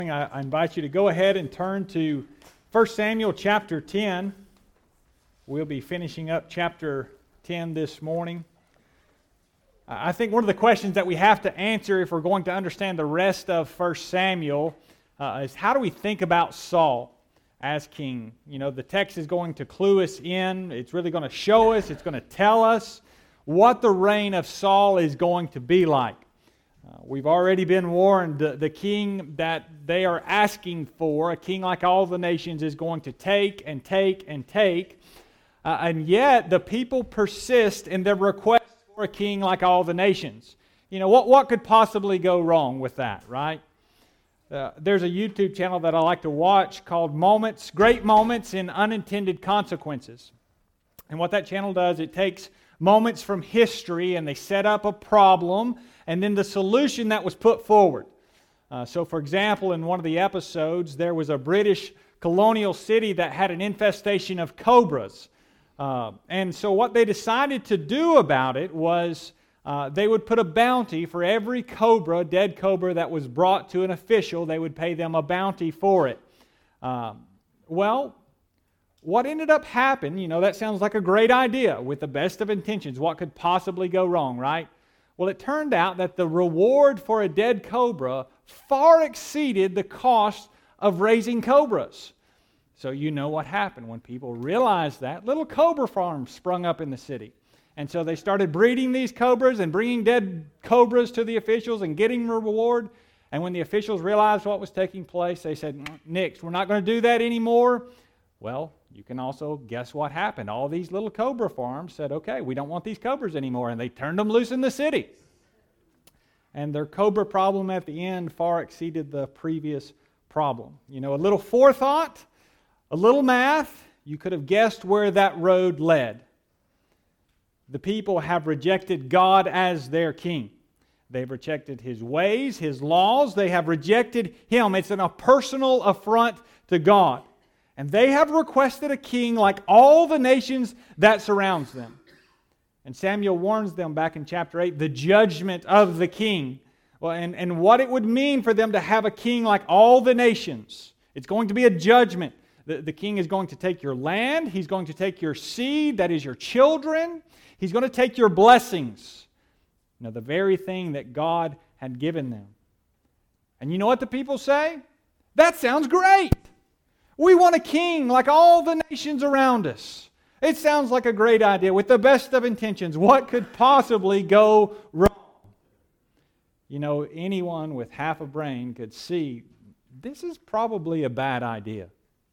I invite you to go ahead and turn to 1 Samuel chapter 10. We'll be finishing up chapter 10 this morning. I think one of the questions that we have to answer if we're going to understand the rest of 1 Samuel is how do we think about Saul as king? You know, the text is going to clue us in. It's really going to show us, it's going to tell us what the reign of Saul is going to be like. We've already been warned the king that they are asking for, a king like all the nations, is going to take and take and take. And yet the people persist in their request for a king like all the nations. You know, what could possibly go wrong with that, right? There's a YouTube channel that I like to watch called Great Moments in Unintended Consequences. And what that channel does, it takes moments from history and they set up a problem and then the solution that was put forward. So for example, in one of the episodes, there was a British colonial city that had an infestation of cobras. And so what they decided to do about it was they would put a bounty for every dead cobra that was brought to an official. They would pay them a bounty for it. Well, what ended up happening, you know, that sounds like a great idea with the best of intentions. What could possibly go wrong, right? Well, it turned out that the reward for a dead cobra far exceeded the cost of raising cobras. So you know what happened when people realized that. Little cobra farms sprung up in the city. And so they started breeding these cobras and bringing dead cobras to the officials and getting a reward. And when the officials realized what was taking place, they said, "Nix, we're not going to do that anymore." Well, you can also guess what happened. All these little cobra farms said, "Okay, we don't want these cobras anymore," and they turned them loose in the city. And their cobra problem at the end far exceeded the previous problem. You know, a little forethought, a little math, you could have guessed where that road led. The people have rejected God as their king. They've rejected His ways, His laws. They have rejected Him. It's a personal affront to God. And they have requested a king like all the nations that surrounds them. And Samuel warns them back in chapter 8, the judgment of the king. Well, and what it would mean for them to have a king like all the nations. It's going to be a judgment. The king is going to take your land. He's going to take your seed, that is your children. He's going to take your blessings. You know, the very thing that God had given them. And you know what the people say? That sounds great. We want a king like all the nations around us. It sounds like a great idea with the best of intentions. What could possibly go wrong? You know, anyone with half a brain could see this is probably a bad idea.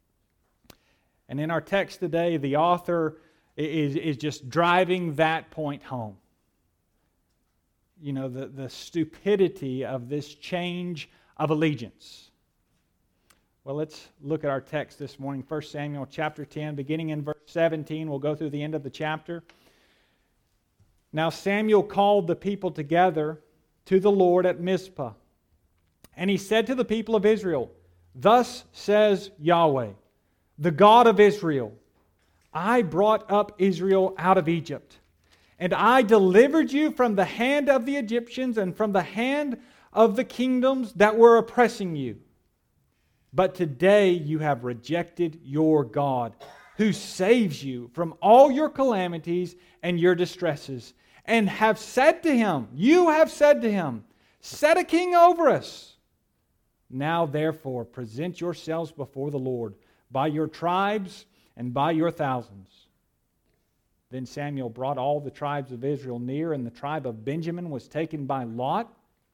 And in our text today, the author is just driving that point home. You know, the stupidity of this change of allegiance. Well, let's look at our text this morning, 1 Samuel chapter 10, beginning in verse 17. We'll go through the end of the chapter. Now Samuel called the people together to the Lord at Mizpah. And he said to the people of Israel, "Thus says Yahweh, the God of Israel, I brought up Israel out of Egypt, and I delivered you from the hand of the Egyptians and from the hand of the kingdoms that were oppressing you. But today you have rejected your God, who saves you from all your calamities and your distresses, and have said to him, you have said to him, set a king over us. Now therefore present yourselves before the Lord by your tribes and by your thousands." Then Samuel brought all the tribes of Israel near, and the tribe of Benjamin was taken by lot.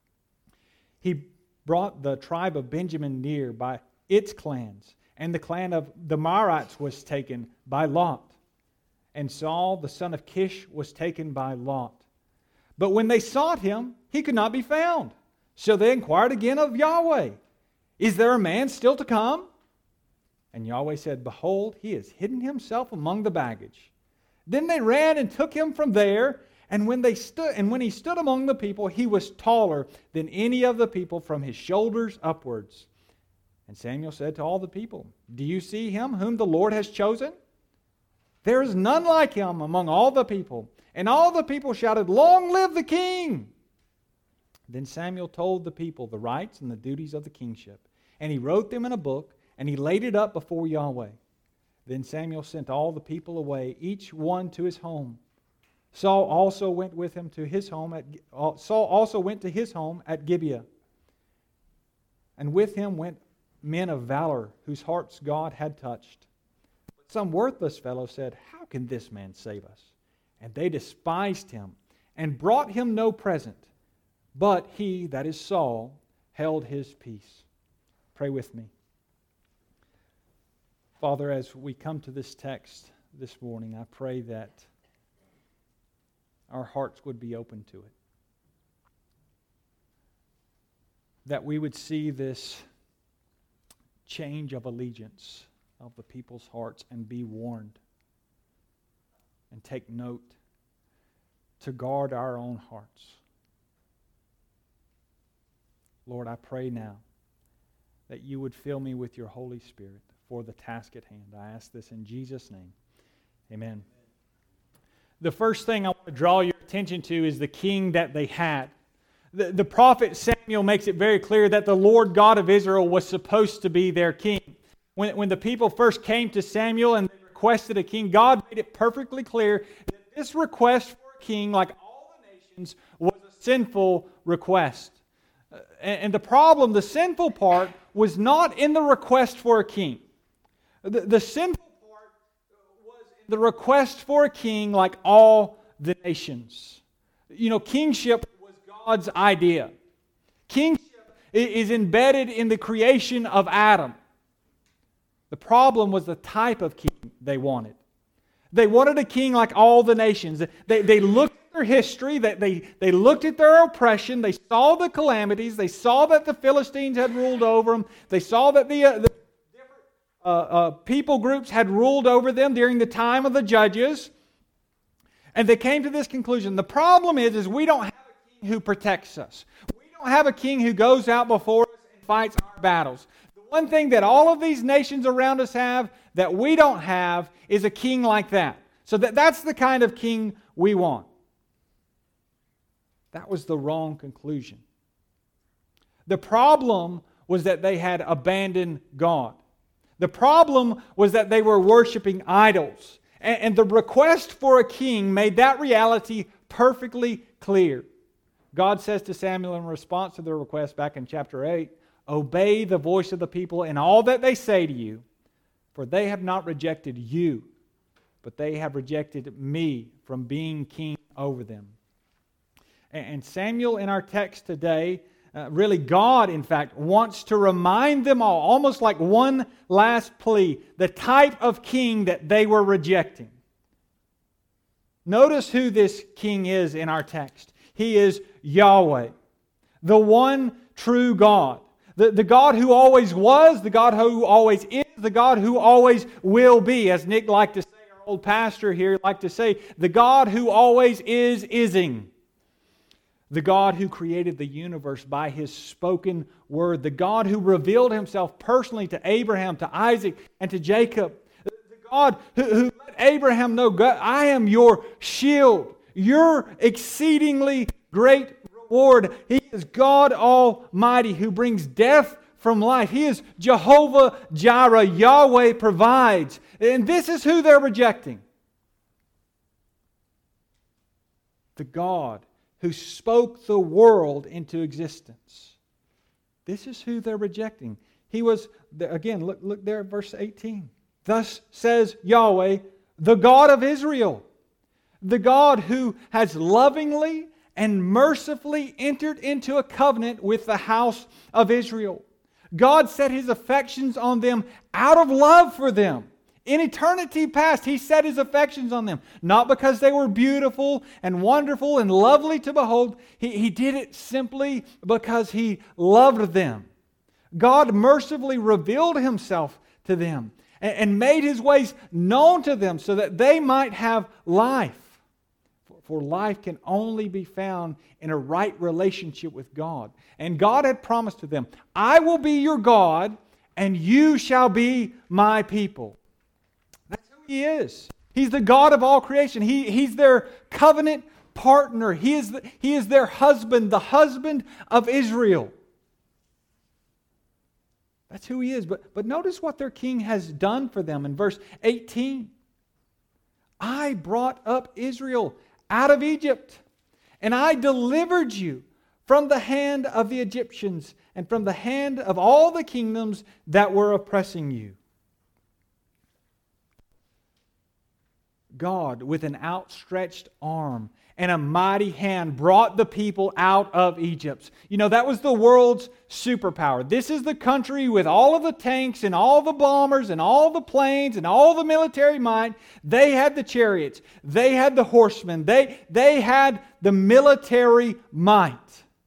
He brought the tribe of Benjamin near by its clans, and the clan of the Merites was taken by lot. And Saul, the son of Kish, was taken by lot. But when they sought him, he could not be found. So they inquired again of Yahweh, "Is there a man still to come?" And Yahweh said, "Behold, he has hidden himself among the baggage." Then they ran and took him from there, and when he stood among the people, he was taller than any of the people from his shoulders upwards. And Samuel said to all the people, "Do you see him whom the Lord has chosen? There is none like him among all the people." And all the people shouted, "Long live the king!" Then Samuel told the people the rights and the duties of the kingship. And he wrote them in a book, and he laid it up before Yahweh. Then Samuel sent all the people away, each one to his home. Saul also went to his home at Gibeah. And with him went men of valor, whose hearts God had touched. But some worthless fellow said, "How can this man save us?" And they despised him, and brought him no present. But he, that is Saul, held his peace. Pray with me. Father, as we come to this text this morning, I pray that our hearts would be open to it. That we would see this change of allegiance of the people's hearts and be warned and take note to guard our own hearts. Lord, I pray now that you would fill me with your Holy Spirit for the task at hand. I ask this in Jesus' name. Amen. The first thing I want to draw your attention to is the king that they had. The prophet Samuel makes it very clear that the Lord God of Israel was supposed to be their king. When the people first came to Samuel and they requested a king, God made it perfectly clear that this request for a king, like all the nations, was a sinful request. And the problem, the sinful part, was not in the request for a king. The sinful part was in the request for a king like all the nations. You know, kingship was God's idea. Kingship is embedded in the creation of Adam. The problem was the type of king they wanted. They wanted a king like all the nations. They looked at their history, they looked at their oppression, they saw the calamities, they saw that the Philistines had ruled over them, they saw that the different people groups had ruled over them during the time of the judges, and they came to this conclusion. The problem is we don't have a king who protects us. We don't have a king who goes out before us and fights our battles. The one thing that all of these nations around us have that we don't have is a king like that. So that's the kind of king we want. That was the wrong conclusion. The problem was that they had abandoned God. The problem was that they were worshiping idols. And the request for a king made that reality perfectly clear. God says to Samuel in response to their request back in chapter 8, "Obey the voice of the people in all that they say to you, for they have not rejected you, but they have rejected me from being king over them." And Samuel in our text today, really God in fact, wants to remind them all, almost like one last plea, the type of king that they were rejecting. Notice who this king is in our text. He is Yahweh, the one true God. The God who always was, the God who always is, the God who always will be. As Nick liked to say, our old pastor here liked to say, the God who always is-ing. The God who created the universe by His spoken word. The God who revealed Himself personally to Abraham, to Isaac, and to Jacob. The God who let Abraham know, God, I am your shield, your exceedingly great reward. He is God Almighty who brings death from life. He is Jehovah Jireh. Yahweh provides. And this is who they're rejecting. The God who spoke the world into existence. This is who they're rejecting. He was, again, look there at verse 18. Thus says Yahweh, the God of Israel, the God who has lovingly and mercifully entered into a covenant with the house of Israel. God set His affections on them out of love for them. In eternity past, He set His affections on them. Not because they were beautiful and wonderful and lovely to behold. He did it simply because He loved them. God mercifully revealed Himself to them and made His ways known to them so that they might have life. For life can only be found in a right relationship with God. And God had promised to them, I will be your God and you shall be my people. That's who He is. He's the God of all creation. He's their covenant partner. He is their husband, the husband of Israel. That's who He is. But notice what their king has done for them in verse 18. I brought up Israel out of Egypt, and I delivered you from the hand of the Egyptians and from the hand of all the kingdoms that were oppressing you. God, with an outstretched arm and a mighty hand, brought the people out of Egypt. You know, that was the world's superpower. This is the country with all of the tanks and all the bombers and all the planes and all the military might. They had the chariots. They had the horsemen. They had the military might.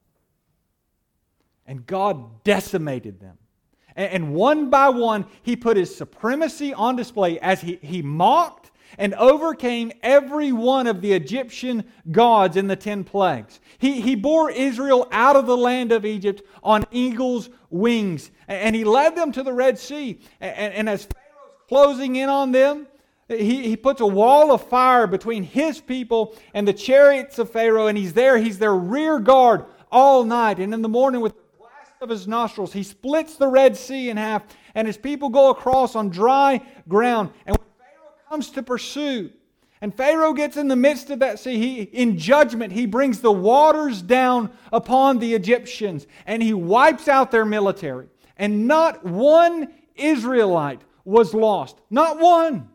And God decimated them. And one by one, He put His supremacy on display as He mocked and overcame every one of the Egyptian gods in the 10 plagues. He bore Israel out of the land of Egypt on eagle's wings. And He led them to the Red Sea. And as Pharaoh's closing in on them, He puts a wall of fire between His people and the chariots of Pharaoh. And He's their rear guard all night. And in the morning, with the blast of His nostrils, He splits the Red Sea in half. And His people go across on dry ground. And comes to pursue. And Pharaoh gets in the midst of that sea. In judgment, he brings the waters down upon the Egyptians. And he wipes out their military. And not one Israelite was lost. Not one.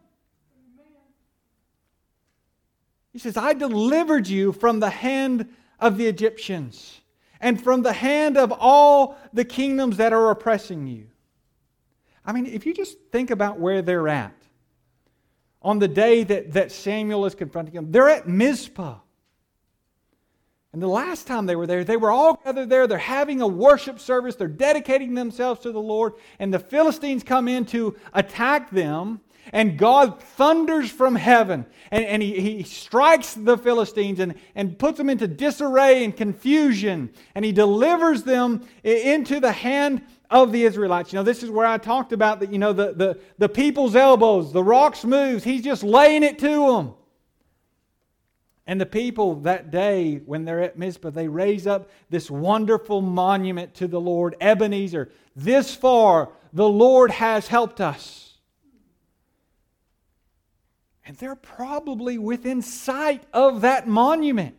He says, I delivered you from the hand of the Egyptians and from the hand of all the kingdoms that are oppressing you. I mean, if you just think about where they're at, on the day that Samuel is confronting them, they're at Mizpah. And the last time they were there, they were all gathered there. They're having a worship service. They're dedicating themselves to the Lord. And the Philistines come in to attack them. And God thunders from heaven. And he strikes the Philistines and puts them into disarray and confusion. And He delivers them into the hand of the Israelites. You know, this is where I talked about that, you know, the people's elbows, the rocks moves. He's just laying it to them. And the people that day, when they're at Mizpah, they raise up this wonderful monument to the Lord, Ebenezer. This far, the Lord has helped us. And they're probably within sight of that monument.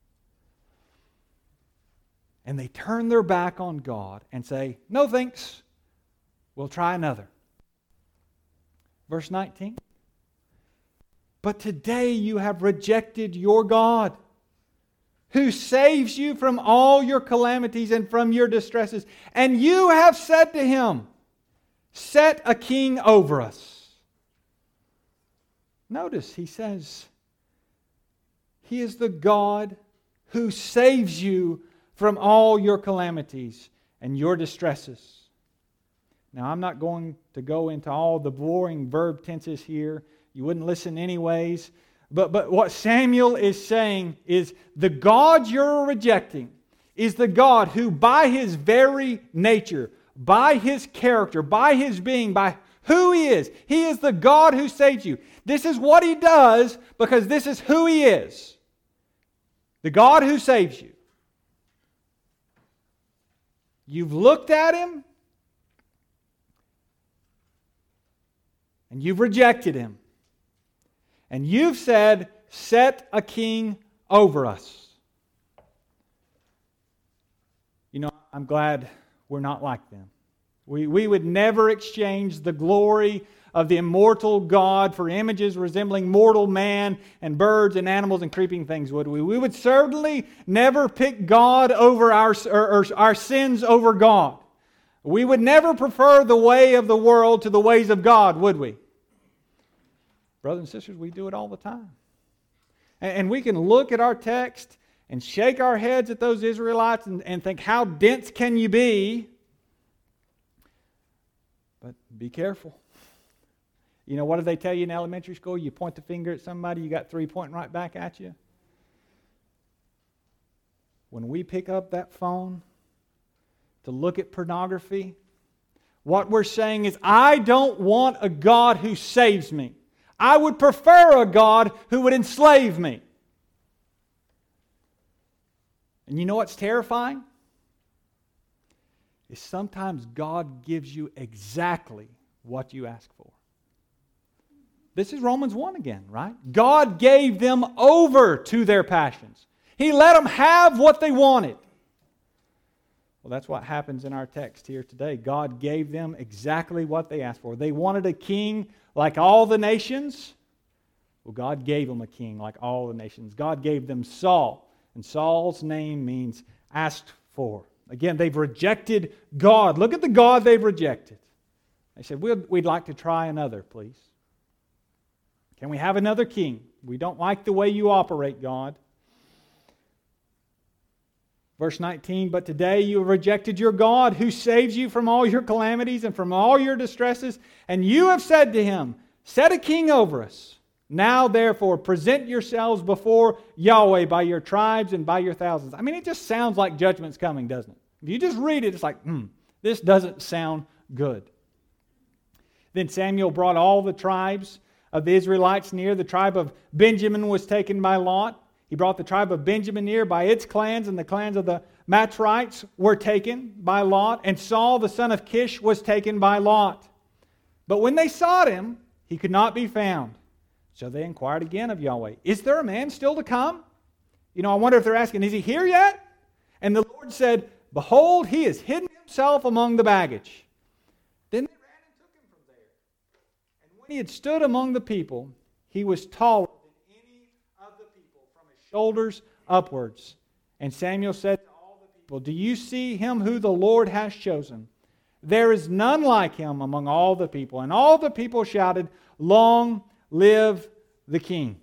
And they turn their back on God and say, no thanks, we'll try another. Verse 19. But today you have rejected your God, who saves you from all your calamities and from your distresses. And you have said to Him, set a king over us. Notice He says, He is the God who saves you from all your calamities and your distresses. Now, I'm not going to go into all the boring verb tenses here. You wouldn't listen anyways. But what Samuel is saying is the God you're rejecting is the God who by His very nature, by His character, by His being, by who He is the God who saves you. This is what He does because this is who He is. The God who saves you. You've looked at Him and you've rejected Him. And you've said, set a king over us. You know, I'm glad we're not like them. We would never exchange the glory of the immortal God for images resembling mortal man and birds and animals and creeping things, would we? We would certainly never pick God over our sins over God. We would never prefer the way of the world to the ways of God, would we? Brothers and sisters, we do it all the time. And we can look at our text and shake our heads at those Israelites and think, how dense can you be? But be careful. You know, what do they tell you in elementary school? You point the finger at somebody, you got 3 pointing right back at you. When we pick up that phone to look at pornography, what we're saying is, I don't want a God who saves me. I would prefer a God who would enslave me. And you know what's terrifying? is sometimes God gives you exactly what you ask for. This is Romans 1 again, right? God gave them over to their passions. He let them have what they wanted. Well, that's what happens in our text here today. God gave them exactly what they asked for. They wanted a king like all the nations. Well, God gave them a king like all the nations. God gave them Saul, and Saul's name means asked for. Again, they've rejected God. Look at the God they've rejected. They said, we'd like to try another, please. Can we have another king? We don't like the way you operate, God. Verse 19, but today you have rejected your God who saves you from all your calamities and from all your distresses, and you have said to him, set a king over us. Now therefore present yourselves before Yahweh by your tribes and by your thousands. I mean, it just sounds like judgment's coming, doesn't it? If you just read it, it's like, this doesn't sound good. Then Samuel brought all the tribes of the Israelites near. The tribe of Benjamin was taken by Lot. He brought the tribe of Benjamin near by its clans, and the clans of the Matrites were taken by Lot, and Saul the son of Kish was taken by Lot. But when they sought him, he could not be found. So they inquired again of Yahweh, is there a man still to come? I wonder if they're asking, is he here yet? And the Lord said, behold, he has hidden himself among the baggage. Then they ran and took him from there. And when he had stood among the people, he was taller than any of the people from his shoulders upwards. And Samuel said to all the people, do you see him who the Lord has chosen? There is none like him among all the people. And all the people shouted, long live the king.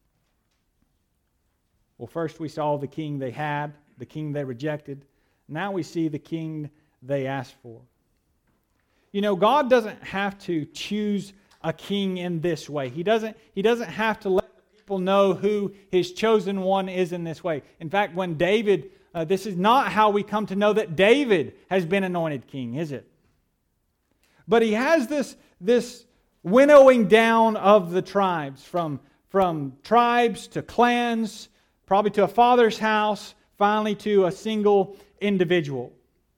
Well, first we saw the king they had, the king they rejected. Now we see the king they asked for. God doesn't have to choose a king in this way. He doesn't have to let the people know who his chosen one is in this way. In fact, when David, this is not how we come to know that David has been anointed king, is it? But he has this winnowing down of the tribes, from tribes to clans, probably to a father's house, finally to a single individual.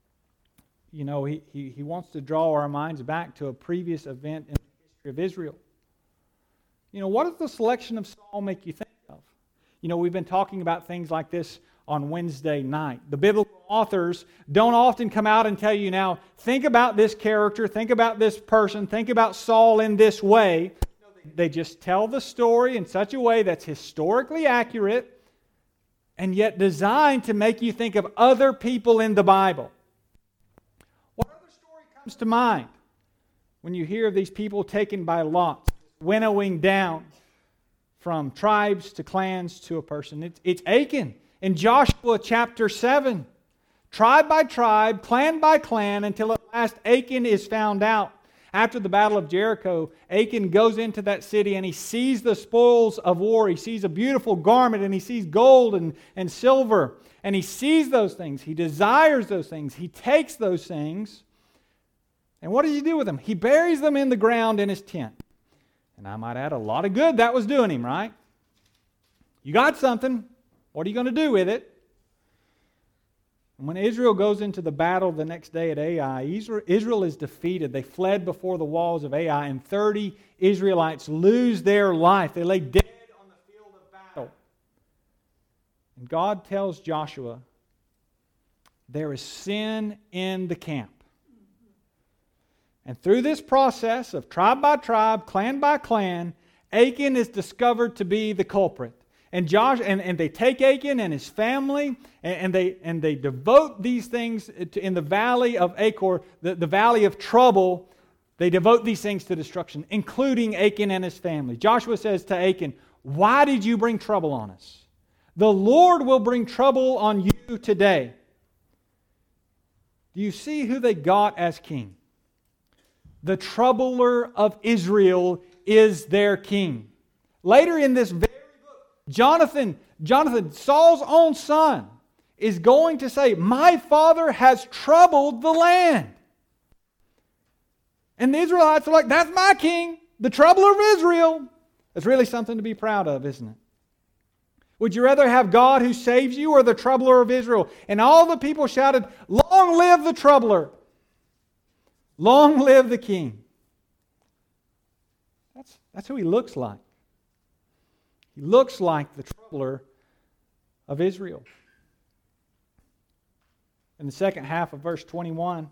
He wants to draw our minds back to a previous event in the history of Israel. What does the selection of Saul make you think of? We've been talking about things like this on Wednesday night. The biblical authors don't often come out and tell you, now, think about this character, think about this person, think about Saul in this way. They just tell the story in such a way that's historically accurate and yet designed to make you think of other people in the Bible. What other story comes to mind when you hear of these people taken by Lot, winnowing down from tribes to clans to a person? It's Achan. In Joshua chapter 7, tribe by tribe, clan by clan, until at last Achan is found out. After the battle of Jericho, Achan goes into that city and he sees the spoils of war. He sees a beautiful garment and he sees gold and silver. And he sees those things. He desires those things. He takes those things. And what does he do with them? He buries them in the ground in his tent. And I might add, a lot of good that was doing him, right? You got something. What are you going to do with it? And when Israel goes into the battle the next day at Ai, Israel is defeated. They fled before the walls of Ai, and 30 Israelites lose their life. They lay dead on the field of battle. And God tells Joshua, there is sin in the camp. And through this process of tribe by tribe, clan by clan, Achan is discovered to be the culprit. And they take Achan and his family, and they devote these things in the valley of Achor, the valley of trouble. They devote these things to destruction, including Achan and his family. Joshua says to Achan, why did you bring trouble on us? The Lord will bring trouble on you today. Do you see who they got as king? The troubler of Israel is their king. Later in this very Jonathan, Saul's own son, is going to say, my father has troubled the land. And the Israelites are like, that's my king, the troubler of Israel. It's really something to be proud of, isn't it? Would you rather have God who saves you or the troubler of Israel? And all the people shouted, Long live the troubler! Long live the king! That's who he looks like. He looks like the troubler of Israel. In the second half of verse 21,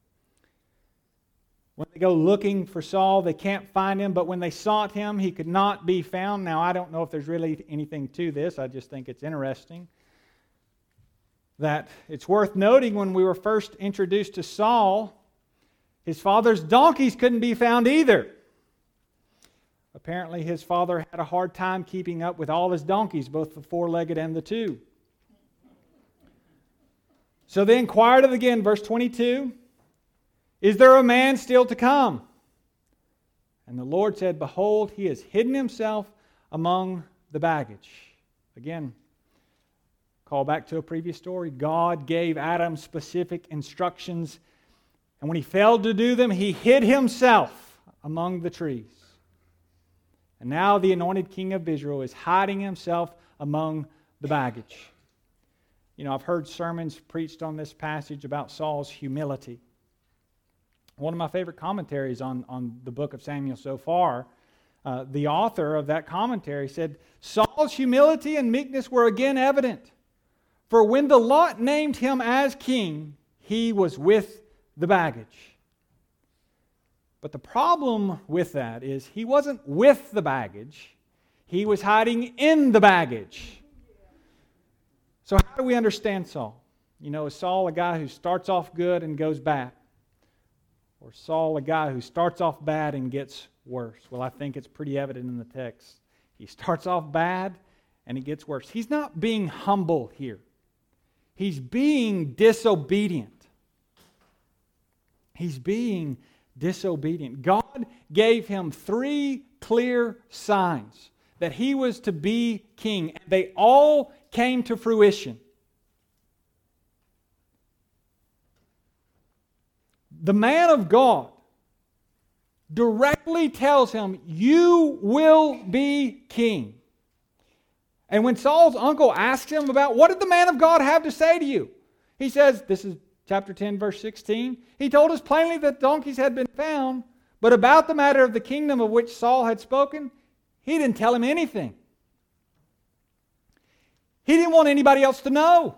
when they go looking for Saul, they can't find him, but when they sought him, he could not be found. Now, I don't know if there's really anything to this. I just think it's interesting that it's worth noting when we were first introduced to Saul, his father's donkeys couldn't be found either. Apparently, his father had a hard time keeping up with all his donkeys, both the four-legged and the two. So they inquired of again, verse 22, Is there a man still to come? And the Lord said, Behold, he has hidden himself among the baggage. Again, call back to a previous story. God gave Adam specific instructions, and when he failed to do them, he hid himself among the trees. And now the anointed king of Israel is hiding himself among the baggage. You know, I've heard sermons preached on this passage about Saul's humility. One of my favorite commentaries on the book of Samuel so far, the author of that commentary said, Saul's humility and meekness were again evident. For when the lot named him as king, he was with the baggage. But the problem with that is he wasn't with the baggage. He was hiding in the baggage. So how do we understand Saul? You know, is Saul a guy who starts off good and goes bad? Or Saul a guy who starts off bad and gets worse? Well, I think it's pretty evident in the text. He starts off bad and he gets worse. He's not being humble here. He's being disobedient. He's being disobedient. God gave him 3 clear signs that he was to be king, and they all came to fruition. The man of God directly tells him, you will be king. And when Saul's uncle asks him about, what did the man of God have to say to you? He says, this is chapter 10, verse 16, he told us plainly that donkeys had been found, but about the matter of the kingdom of which Saul had spoken, he didn't tell him anything. He didn't want anybody else to know.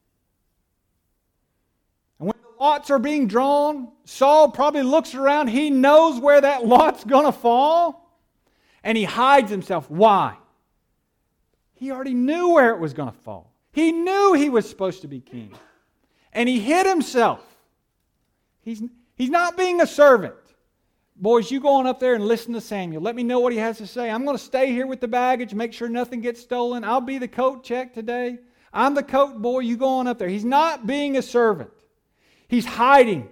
And when the lots are being drawn, Saul probably looks around, he knows where that lot's going to fall, and he hides himself. Why? He already knew where it was going to fall. He knew he was supposed to be king. And he hid himself. He's not being a servant. Boys, you go on up there and listen to Samuel. Let me know what he has to say. I'm going to stay here with the baggage, make sure nothing gets stolen. I'll be the coat check today. I'm the coat boy. You go on up there. He's not being a servant. He's hiding.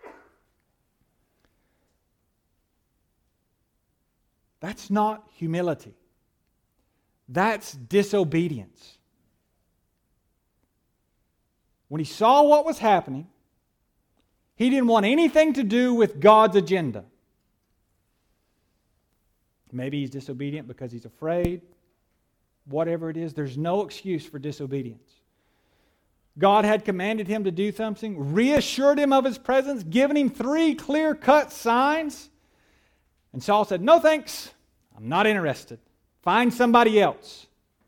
That's not humility. That's disobedience. When he saw what was happening, he didn't want anything to do with God's agenda. Maybe he's disobedient because he's afraid. Whatever it is, there's no excuse for disobedience. God had commanded him to do something, reassured him of his presence, given him 3 clear-cut signs. And Saul said, no thanks, I'm not interested. Find somebody else.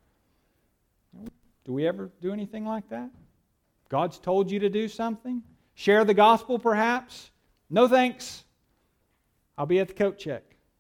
Do we ever do anything like that? God's told you to do something? Share the gospel perhaps? No thanks. I'll be at the coat check.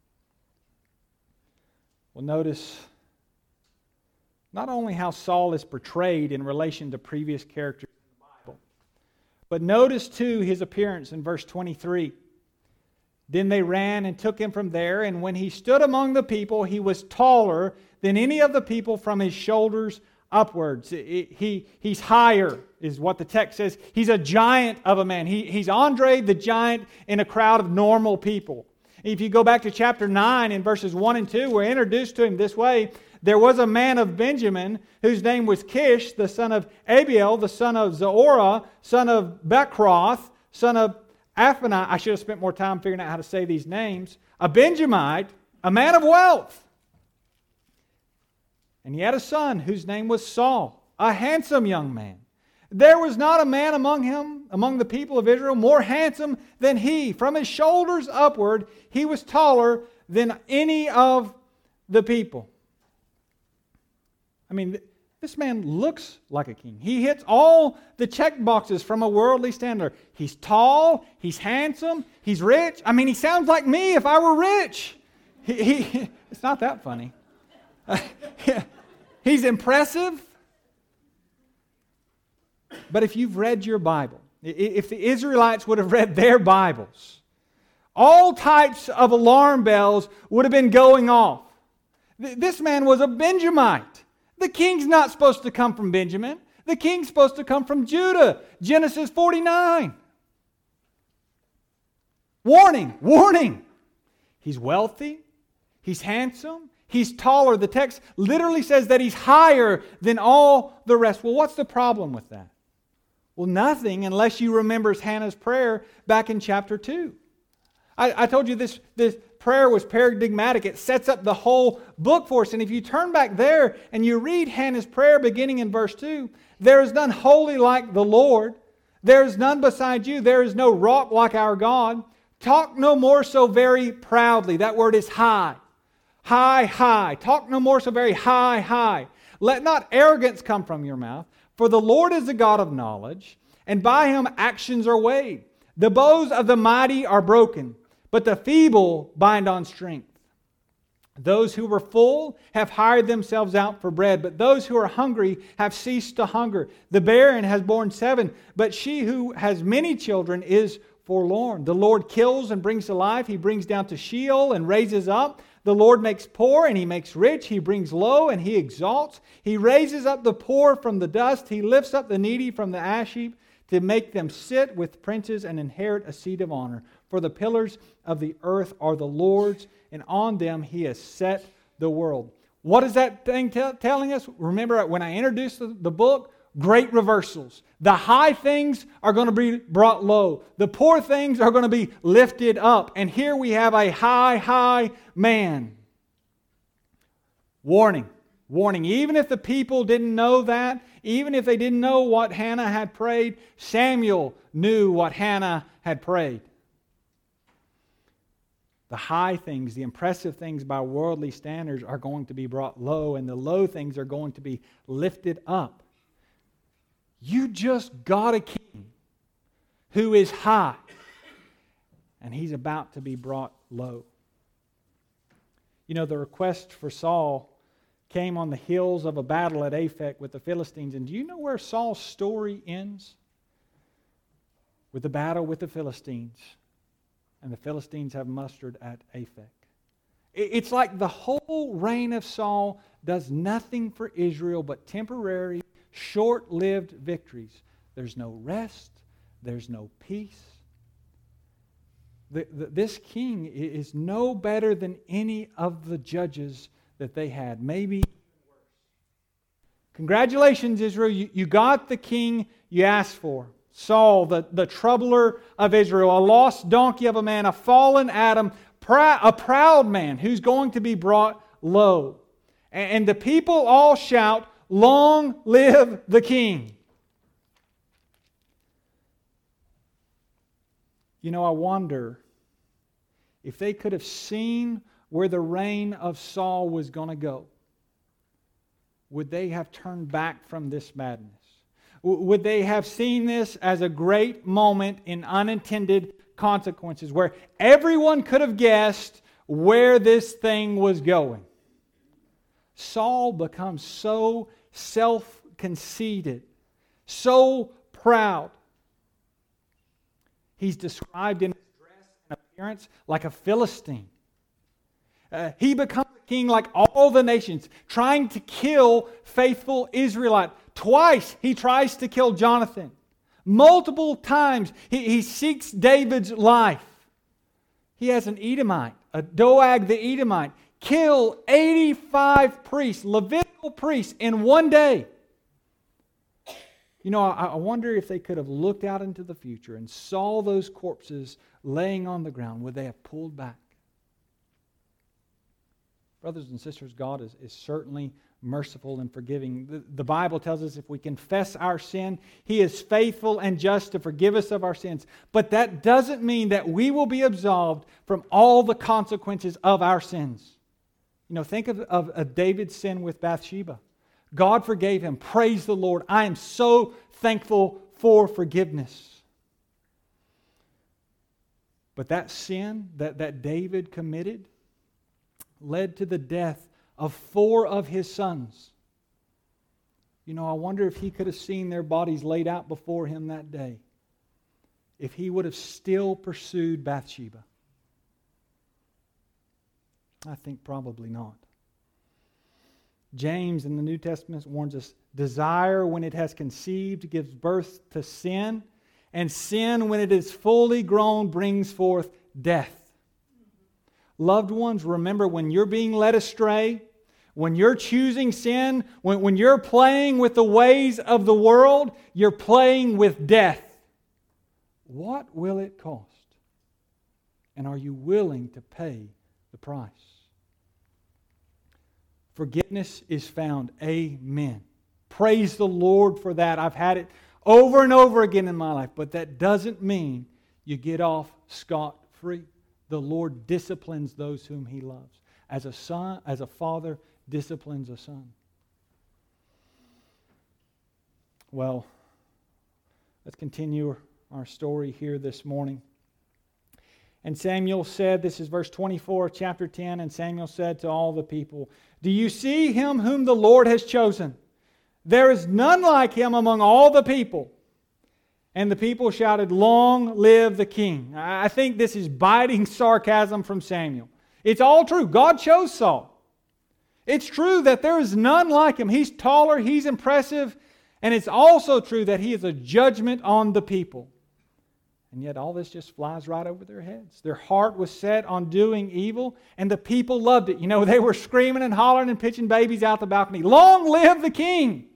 Well, notice not only how Saul is portrayed in relation to previous characters in the Bible, but notice too his appearance in verse 23. Then they ran and took him from there, and when he stood among the people, he was taller than any of the people from his shoulders upwards. He's higher, is what the text says. He's a giant of a man. He's Andre the giant in a crowd of normal people. If you go back to chapter 9 in verses 1 and 2, we're introduced to him this way. There was a man of Benjamin whose name was Kish, the son of Abiel, the son of Zorah, son of Bechorath, son of Aphanah. I should have spent more time figuring out how to say these names. A Benjamite, a man of wealth. And he had a son whose name was Saul, a handsome young man. There was not a man among the people of Israel, more handsome than he. From his shoulders upward, he was taller than any of the people. I mean, this man looks like a king. He hits all the check boxes from a worldly standard. He's tall, he's handsome, he's rich. I mean, he sounds like me if I were rich. It's not that funny. He's impressive. But if you've read your Bible, if the Israelites would have read their Bibles, all types of alarm bells would have been going off. This man was a Benjamite. The king's not supposed to come from Benjamin. The king's supposed to come from Judah. Genesis 49. Warning, warning. He's wealthy. He's handsome. He's taller. The text literally says that he's higher than all the rest. Well, what's the problem with that? Well, nothing unless you remember Hannah's prayer back in chapter 2. I told you this prayer was paradigmatic. It sets up the whole book for us. And if you turn back there and you read Hannah's prayer beginning in verse 2, there is none holy like the Lord. There is none beside you. There is no rock like our God. Talk no more so very proudly. That word is high. High, high. Talk no more so very high, high. Let not arrogance come from your mouth. For the Lord is a God of knowledge, and by Him actions are weighed. The bows of the mighty are broken, but the feeble bind on strength. Those who were full have hired themselves out for bread, but those who are hungry have ceased to hunger. The barren has borne 7, but she who has many children is forlorn. The Lord kills and brings to life. He brings down to Sheol and raises up. The Lord makes poor and He makes rich. He brings low and He exalts. He raises up the poor from the dust. He lifts up the needy from the ash heap to make them sit with princes and inherit a seat of honor. For the pillars of the earth are the Lord's, and on them He has set the world. What is that thing telling us? Remember when I introduced the book? Great reversals. The high things are going to be brought low. The poor things are going to be lifted up. And here we have a high, high man. Warning. Warning. Even if the people didn't know that, even if they didn't know what Hannah had prayed, Samuel knew what Hannah had prayed. The high things, the impressive things by worldly standards are going to be brought low, and the low things are going to be lifted up. You just got a king who is high, and he's about to be brought low. You know, the request for Saul came on the heels of a battle at Aphek with the Philistines. And do you know where Saul's story ends? With the battle with the Philistines. And the Philistines have mustered at Aphek. It's like the whole reign of Saul does nothing for Israel but temporary, short-lived victories. There's no rest. There's no peace. This king is no better than any of the judges that they had. Maybe even worse. Congratulations, Israel. You got the king you asked for. Saul, the troubler of Israel, a lost donkey of a man, a fallen Adam, a proud man who's going to be brought low. And the people all shout, "Long live the king." You know, I wonder if they could have seen where the reign of Saul was going to go. Would they have turned back from this madness? Would they have seen this as a great moment in unintended consequences where everyone could have guessed where this thing was going? Saul becomes so self-conceited, so proud. He's described in his dress and appearance like a Philistine. He becomes a king like all the nations, trying to kill faithful Israelite. Twice he tries to kill Jonathan. Multiple times he seeks David's life. He has an Edomite, a Doeg the Edomite, kill 85 priests, Levitical priests, in one day. You know, I wonder if they could have looked out into the future and saw those corpses laying on the ground. Would they have pulled back? Brothers and sisters, God is certainly merciful and forgiving. The Bible tells us if we confess our sin, He is faithful and just to forgive us of our sins. But that doesn't mean that we will be absolved from all the consequences of our sins. Think of David's sin with Bathsheba. God forgave him. Praise the Lord. I am so thankful for forgiveness. But that sin that David committed led to the death of 4 of his sons. I wonder if he could have seen their bodies laid out before him that day, if he would have still pursued Bathsheba. I think probably not. James in the New Testament warns us, desire when it has conceived gives birth to sin, and sin when it is fully grown brings forth death. Loved ones, remember when you're being led astray, when you're choosing sin, when you're playing with the ways of the world, you're playing with death. What will it cost? And are you willing to pay the price? Forgiveness is found. Amen. Praise the Lord for that. I've had it over and over again in my life, but that doesn't mean you get off scot-free. The Lord disciplines those whom He loves. As a father disciplines a son. Well, let's continue our story here this morning. And Samuel said, this is verse 24 of chapter 10, and Samuel said to all the people, do you see him whom the Lord has chosen? There is none like him among all the people. And the people shouted, long live the king. I think this is biting sarcasm from Samuel. It's all true. God chose Saul. It's true that there is none like him. He's taller, he's impressive, and it's also true that he is a judgment on the people. And yet all this just flies right over their heads. Their heart was set on doing evil, and the people loved it. They were screaming and hollering and pitching babies out the balcony. Long live the king!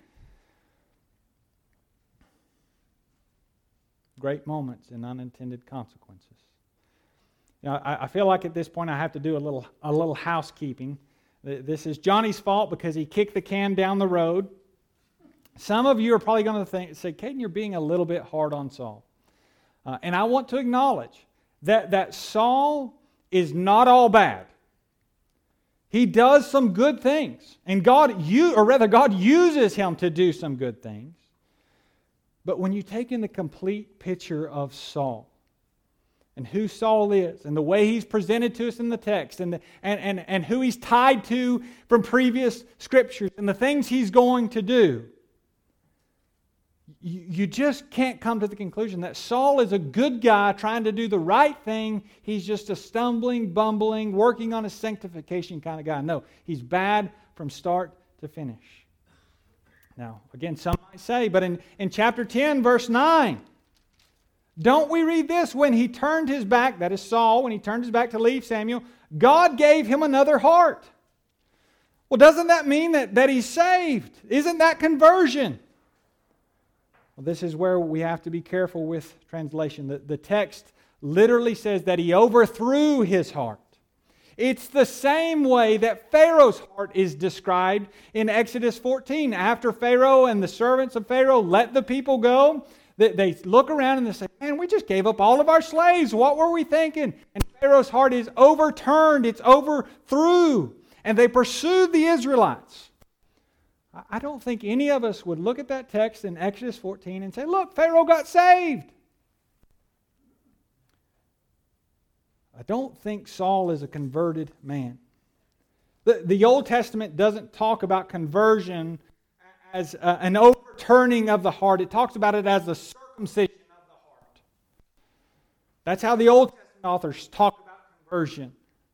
Great moments and unintended consequences. I feel like at this point I have to do a little housekeeping. This is Johnny's fault because he kicked the can down the road. Some of you are probably going to say, Caden, you're being a little bit hard on Saul. And I want to acknowledge that Saul is not all bad. He does some good things. And God uses him to do some good things. But when you take in the complete picture of Saul and who Saul is and the way he's presented to us in the text and who he's tied to from previous scriptures and the things he's going to do, you just can't come to the conclusion that Saul is a good guy trying to do the right thing. He's just a stumbling, bumbling, working on his sanctification kind of guy. No, he's bad from start to finish. Now, again, some might say, but in chapter 10, verse 9, don't we read this? When he turned his back, that is Saul, when he turned his back to leave Samuel, God gave him another heart. Well, doesn't that mean that he's saved? Isn't that conversion? Well, this is where we have to be careful with translation. The text literally says that he overthrew his heart. It's the same way that Pharaoh's heart is described in Exodus 14. After Pharaoh and the servants of Pharaoh let the people go, they look around and they say, man, we just gave up all of our slaves. What were we thinking? And Pharaoh's heart is overturned. It's overthrew. And they pursued the Israelites. I don't think any of us would look at that text in Exodus 14 and say, look, Pharaoh got saved. I don't think Saul is a converted man. The Old Testament doesn't talk about conversion as an overturning of the heart. It talks about it as the circumcision of the heart. That's how the Old Testament authors talk about conversion.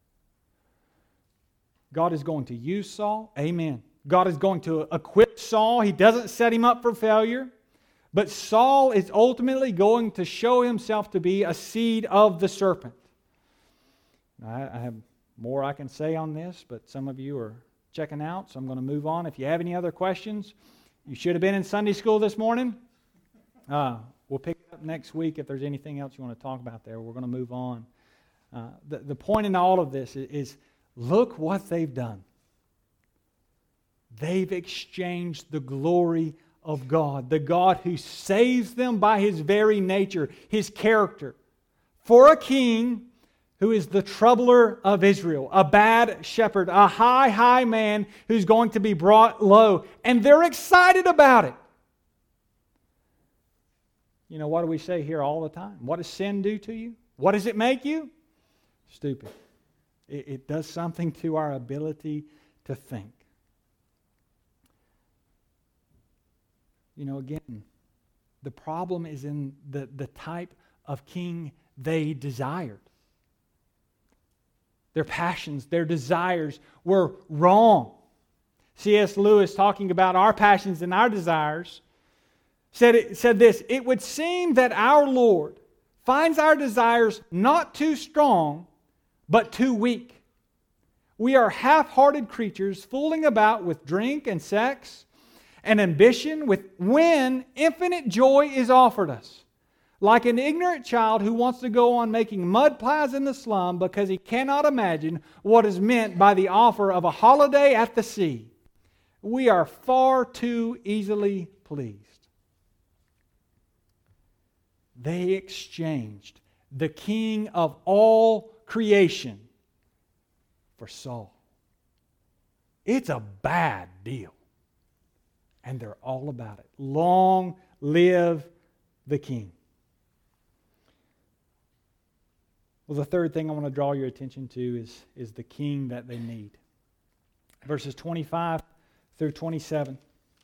God is going to use Saul. Amen. God is going to equip Saul. He doesn't set him up for failure. But Saul is ultimately going to show himself to be a seed of the serpent. I have more I can say on this, but some of you are checking out, so I'm going to move on. If you have any other questions, you should have been in Sunday school this morning. We'll pick it up next week if there's anything else you want to talk about there. We're going to move on. The point in all of this is look what they've done. They've exchanged the glory of God, the God who saves them by His very nature, His character, for a king who is the troubler of Israel, a bad shepherd, a high man who's going to be brought low. And they're excited about it. You know, what do we say here all the time? What does sin do to you? What does it make you? Stupid. It does something to our ability to think. You know, again, the problem is in the type of king they desired. Their passions, their desires were wrong. C.S. Lewis, talking about our passions and our desires, said this: "It would seem that our Lord finds our desires not too strong, but too weak. We are half-hearted creatures fooling about with drink and sex and ambition when infinite joy is offered us. Like an ignorant child who wants to go on making mud pies in the slum because he cannot imagine what is meant by the offer of a holiday at the sea. We are far too easily pleased." They exchanged the king of all creation for Saul. It's a bad deal. And they're all about it. Long live the king. Well, the third thing I want to draw your attention to is the king that they need. Verses 25 through 27.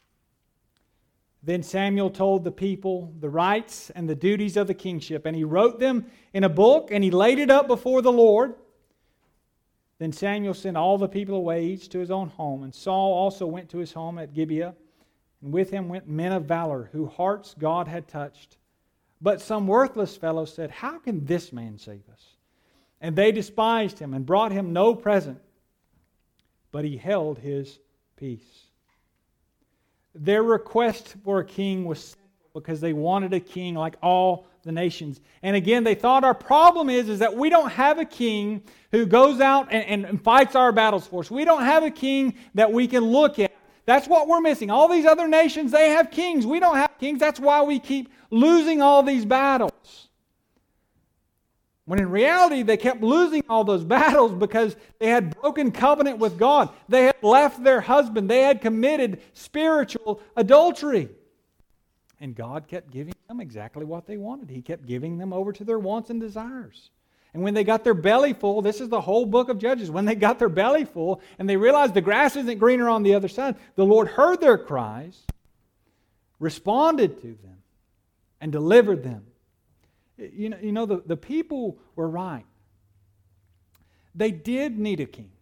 Then Samuel told the people the rights and the duties of the kingship, and he wrote them in a book, and he laid it up before the Lord. Then Samuel sent all the people away, each to his own home, and Saul also went to his home at Gibeah, and with him went men of valor, whose hearts God had touched. But some worthless fellows said, "How can this man save us?" And they despised him and brought him no present. But he held his peace. Their request for a king was simple because they wanted a king like all the nations. And again, they thought our problem is that we don't have a king who goes out and fights our battles for us. We don't have a king that we can look at. That's what we're missing. All these other nations, they have kings. We don't have kings. That's why we keep losing all these battles. When in reality, they kept losing all those battles because they had broken covenant with God. They had left their husband. They had committed spiritual adultery. And God kept giving them exactly what they wanted. He kept giving them over to their wants and desires. And when they got their belly full, this is the whole book of Judges, when they got their belly full and they realized the grass isn't greener on the other side, the Lord heard their cries, responded to them, and delivered them. You know the people were right. They did need a king.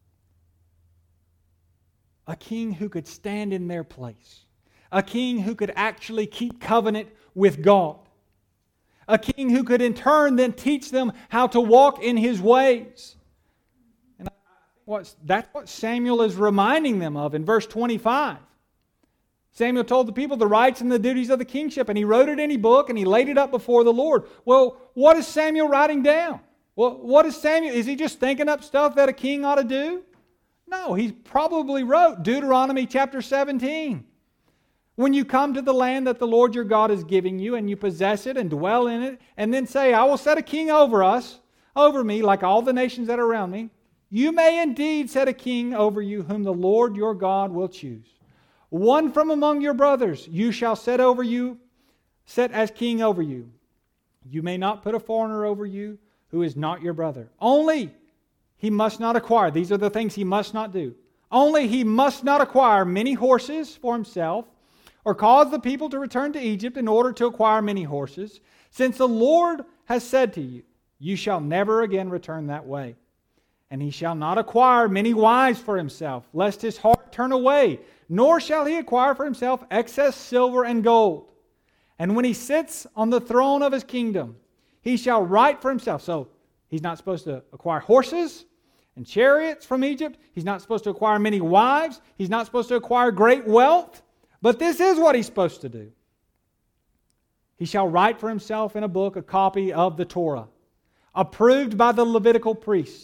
A king who could stand in their place. A king who could actually keep covenant with God. A king who could in turn then teach them how to walk in His ways. And that's what Samuel is reminding them of in verse 25. Samuel told the people the rights and the duties of the kingship, and he wrote it in a book, and he laid it up before the Lord. Well, what is Samuel writing down? Well, what is Samuel? Is he just thinking up stuff that a king ought to do? No, he probably wrote Deuteronomy chapter 17. When you come to the land that the Lord your God is giving you, and you possess it and dwell in it, and then say, "I will set a king over us, over me, like all the nations that are around me," you may indeed set a king over you, whom the Lord your God will choose. One from among your brothers you shall set as king over you. You may not put a foreigner over you who is not your brother. Only he must not acquire. These are the things he must not do. Only he must not acquire many horses for himself, or cause the people to return to Egypt in order to acquire many horses, since the Lord has said to you, "You shall never again return that way." And he shall not acquire many wives for himself, lest his heart turn away, nor shall he acquire for himself excess silver and gold. And when he sits on the throne of his kingdom, he shall write for himself. So he's not supposed to acquire horses and chariots from Egypt. He's not supposed to acquire many wives. He's not supposed to acquire great wealth. But this is what he's supposed to do. He shall write for himself in a book a copy of the Torah, approved by the Levitical priests,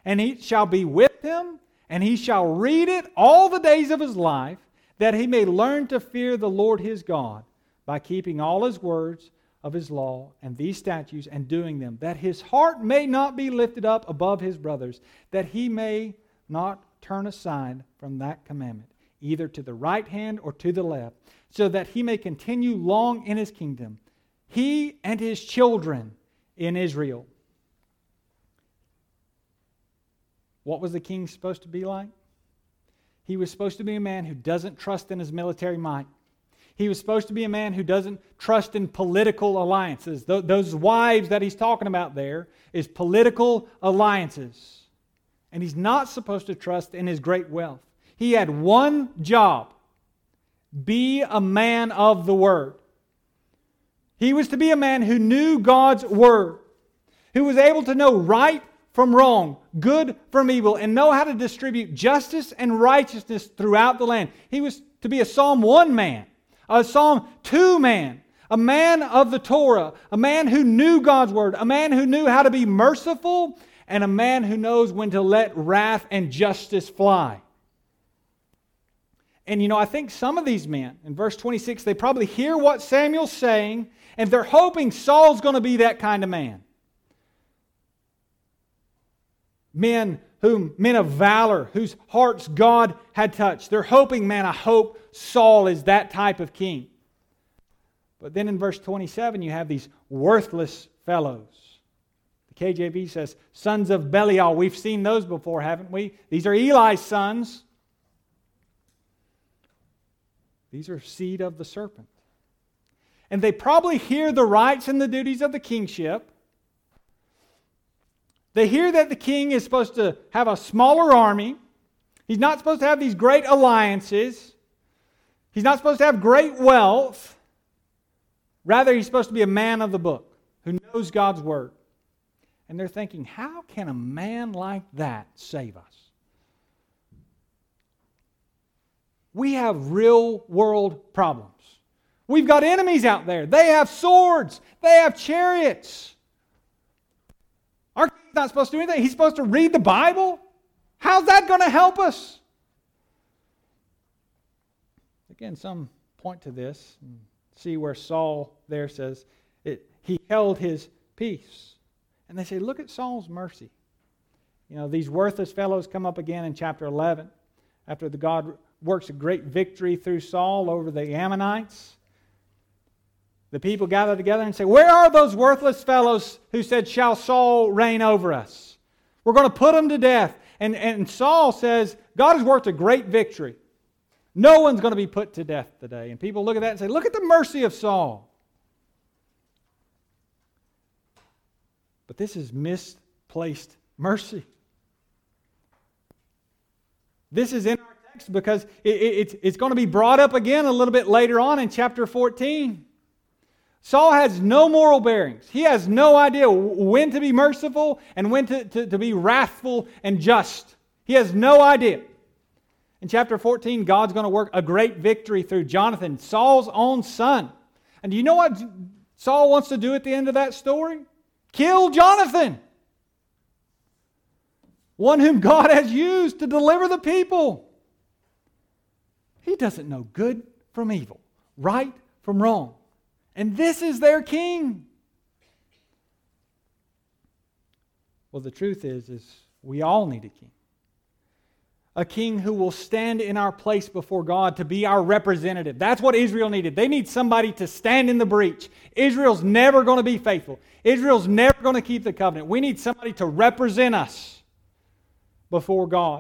and it shall be with him, and he shall read it all the days of his life, that he may learn to fear the Lord his God by keeping all his words of his law and these statutes and doing them, that his heart may not be lifted up above his brothers, that he may not turn aside from that commandment, either to the right hand or to the left, so that he may continue long in his kingdom, he and his children in Israel. What was the king supposed to be like? He was supposed to be a man who doesn't trust in his military might. He was supposed to be a man who doesn't trust in political alliances. Those wives that he's talking about there is political alliances. And he's not supposed to trust in his great wealth. He had one job: be a man of the Word. He was to be a man who knew God's Word, who was able to know right from wrong, good from evil, and know how to distribute justice and righteousness throughout the land. He was to be a Psalm 1 man, a Psalm 2 man, a man of the Torah, a man who knew God's Word, a man who knew how to be merciful, and a man who knows when to let wrath and justice fly. And I think some of these men, in verse 26, they probably hear what Samuel's saying, and they're hoping Saul's going to be that kind of man. Men of valor, whose hearts God had touched. They're hoping, I hope Saul is that type of king. But then in verse 27, you have these worthless fellows. The KJV says, sons of Belial. We've seen those before, haven't we? These are Eli's sons. These are seed of the serpent. And they probably hear the rights and the duties of the kingship. They hear that the king is supposed to have a smaller army. He's not supposed to have these great alliances. He's not supposed to have great wealth. Rather, he's supposed to be a man of the book who knows God's Word. And they're thinking, how can a man like that save us? We have real world problems. We've got enemies out there. They have swords. They have chariots. Our king's not supposed to do anything. He's supposed to read the Bible? How's that going to help us? Again, some point to this. And see where Saul there says he held his peace. And they say, look at Saul's mercy. These worthless fellows come up again in chapter 11 after the God works a great victory through Saul over the Ammonites. The people gather together and say, where are those worthless fellows who said, shall Saul reign over us? We're going to put them to death. And Saul says, God has worked a great victory. No one's going to be put to death today. And people look at that and say, look at the mercy of Saul. But this is misplaced mercy. This is in our text because it's going to be brought up again a little bit later on in chapter 14. Saul has no moral bearings. He has no idea when to be merciful and when to be wrathful and just. He has no idea. In chapter 14, God's going to work a great victory through Jonathan, Saul's own son. And do you know what Saul wants to do at the end of that story? Kill Jonathan, one whom God has used to deliver the people. He doesn't know good from evil, right from wrong. And this is their king. Well, the truth is we all need a king. A king who will stand in our place before God to be our representative. That's what Israel needed. They need somebody to stand in the breach. Israel's never going to be faithful. Israel's never going to keep the covenant. We need somebody to represent us before God.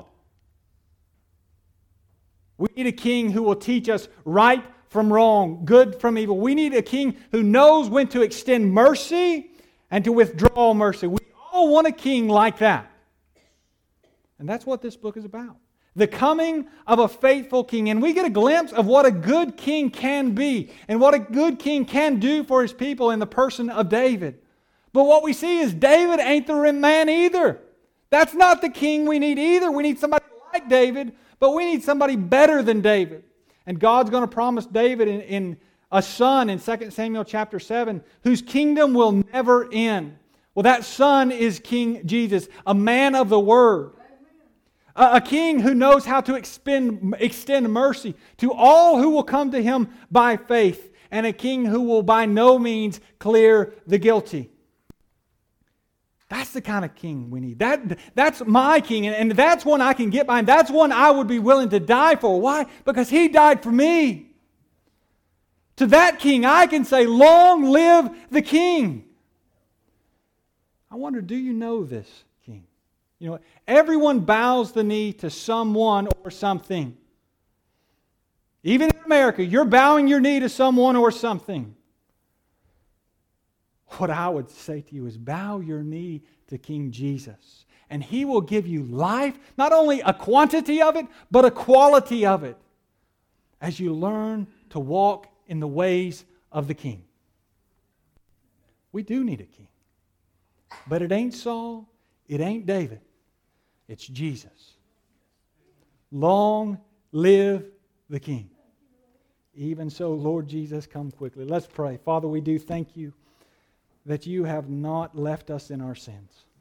We need a king who will teach us right from wrong, good from evil. We need a king who knows when to extend mercy and to withdraw mercy. We all want a king like that. And that's what this book is about. The coming of a faithful king. And we get a glimpse of what a good king can be and what a good king can do for his people in the person of David. But what we see is David ain't the man either. That's not the king we need either. We need somebody like David, but we need somebody better than David. And God's going to promise David in a son in 2 Samuel chapter 7 whose kingdom will never end. Well, that Son is King Jesus, a man of the Word. A king who knows how to extend mercy to all who will come to Him by faith. And a king who will by no means clear the guilty. That's the kind of king we need. That's my king, and that's one I can get behind. That's one I would be willing to die for. Why? Because He died for me. To that king I can say, long live the king. I wonder, do you know this king? You know, everyone bows the knee to someone or something. Even in America, you're bowing your knee to someone or something. What I would say to you is bow your knee to King Jesus. And He will give you life, not only a quantity of it, but a quality of it, as you learn to walk in the ways of the King. We do need a king. But it ain't Saul, it ain't David, it's Jesus. Long live the King. Even so, Lord Jesus, come quickly. Let's pray. Father, we do thank You that You have not left us in our sins.